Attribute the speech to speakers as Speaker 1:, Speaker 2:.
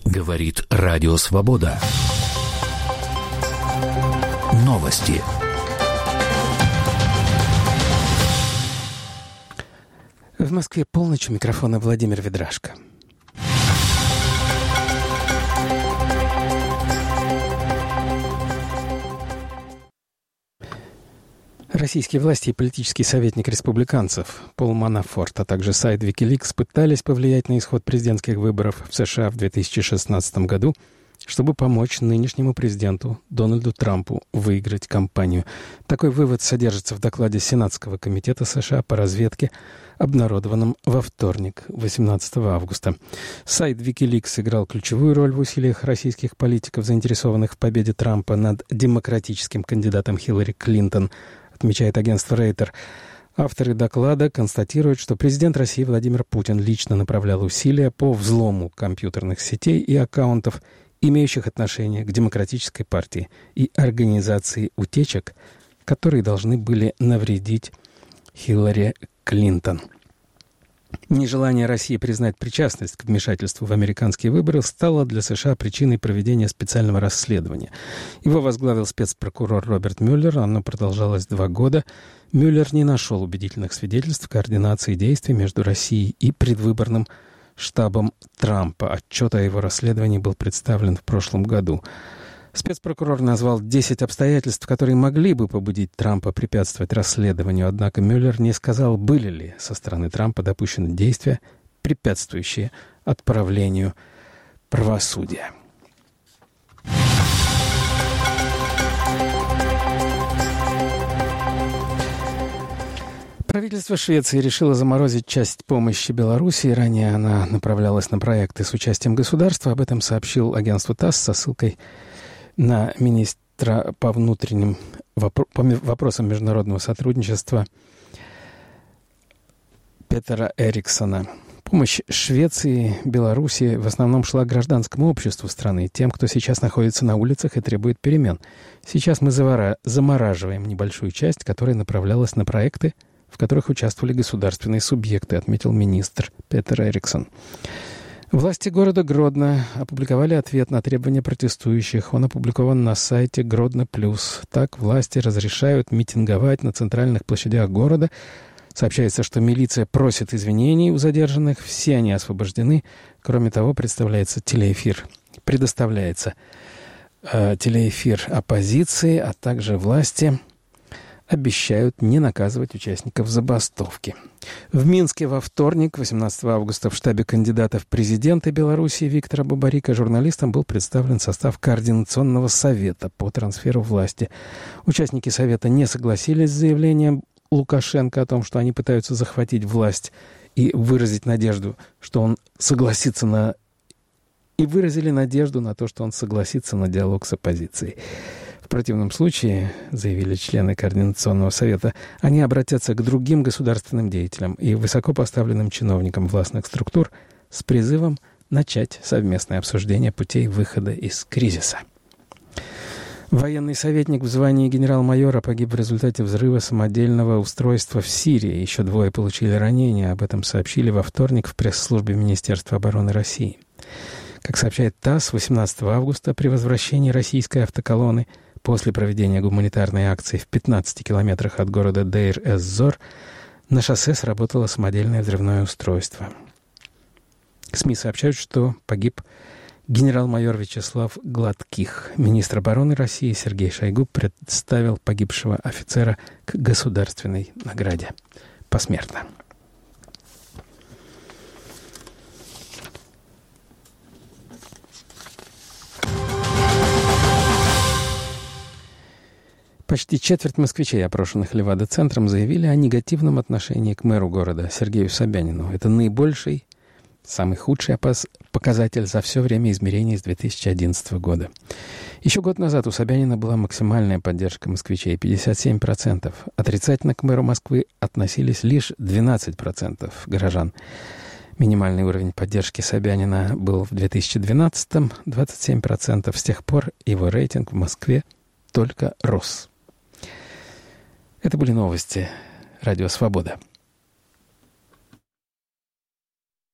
Speaker 1: Говорит Радио Свобода. Новости.
Speaker 2: В Москве полночь, у микрофона Владимир Ведрашко. Российские власти и политический советник республиканцев Пол Манафорт, а также сайт Wikileaks пытались повлиять на исход президентских выборов в США в 2016 году, чтобы помочь нынешнему президенту Дональду Трампу выиграть кампанию. Такой вывод содержится в докладе Сенатского комитета США по разведке, обнародованном во вторник, 18 августа. Сайт Wikileaks сыграл ключевую роль в усилиях российских политиков, заинтересованных в победе Трампа над демократическим кандидатом Хиллари Клинтон, отмечает агентство Рейтер. Авторы доклада констатируют, что президент России Владимир Путин лично направлял усилия по взлому компьютерных сетей и аккаунтов, имеющих отношение к Демократической партии, и организации утечек, которые должны были навредить Хиллари Клинтон. Нежелание России признать причастность к вмешательству в американские выборы стало для США причиной проведения специального расследования. Его возглавил спецпрокурор Роберт Мюллер. Оно продолжалось 2 года. Мюллер не нашел убедительных свидетельств координации действий между Россией и предвыборным штабом Трампа. Отчет о его расследовании был представлен в прошлом году. Спецпрокурор назвал 10 обстоятельств, которые могли бы побудить Трампа препятствовать расследованию, однако Мюллер не сказал, были ли со стороны Трампа допущены действия, препятствующие отправлению правосудия. Правительство Швеции решило заморозить часть помощи Беларуси. Ранее она направлялась на проекты с участием государства. Об этом сообщил агентство ТАСС со ссылкой на министра по внутренним вопросам международного сотрудничества Петера Эриксона. Помощь Швеции, Беларуси в основном шла гражданскому обществу страны, тем, кто сейчас находится на улицах и требует перемен. Сейчас мы замораживаем небольшую часть, которая направлялась на проекты, в которых участвовали государственные субъекты, отметил министр Петер Эриксон. Власти города Гродно опубликовали ответ на требования протестующих. Он опубликован на сайте Гродно+. Так власти разрешают митинговать на центральных площадях города. Сообщается, что милиция просит извинений у задержанных. Все они освобождены. Кроме того, предоставляется телеэфир оппозиции, а также власти обещают не наказывать участников забастовки. В Минске во вторник, 18 августа, в штабе кандидата в президенты Беларуси Виктора Бабарика журналистам был представлен состав Координационного совета по трансферу власти. Участники совета не согласились с заявлением Лукашенко о том, что они пытаются захватить власть, и выразили надежду на то, что он согласится на диалог с оппозицией. В противном случае, заявили члены Координационного совета, они обратятся к другим государственным деятелям и высокопоставленным чиновникам властных структур с призывом начать совместное обсуждение путей выхода из кризиса. Военный советник в звании генерал-майора погиб в результате взрыва самодельного устройства в Сирии. Еще 2 получили ранения. Об этом сообщили во вторник в пресс-службе Министерства обороны России. Как сообщает ТАСС, 18 августа при возвращении российской автоколонны после проведения гуманитарной акции в 15 километрах от города Дейр-эз-Зор на шоссе сработало самодельное взрывное устройство. СМИ сообщают, что погиб генерал-майор Вячеслав Гладких. Министр обороны России Сергей Шойгу представил погибшего офицера к государственной награде посмертно. Почти четверть москвичей, опрошенных Левада-центром, заявили о негативном отношении к мэру города Сергею Собянину. Это наибольший, самый худший показатель за все время измерений с 2011 года. Еще год назад у Собянина была максимальная поддержка москвичей — 57%. Отрицательно к мэру Москвы относились лишь 12% горожан. Минимальный уровень поддержки Собянина был в 2012-м — 27%. С тех пор его рейтинг в Москве только рос. Это были новости Радио Свобода.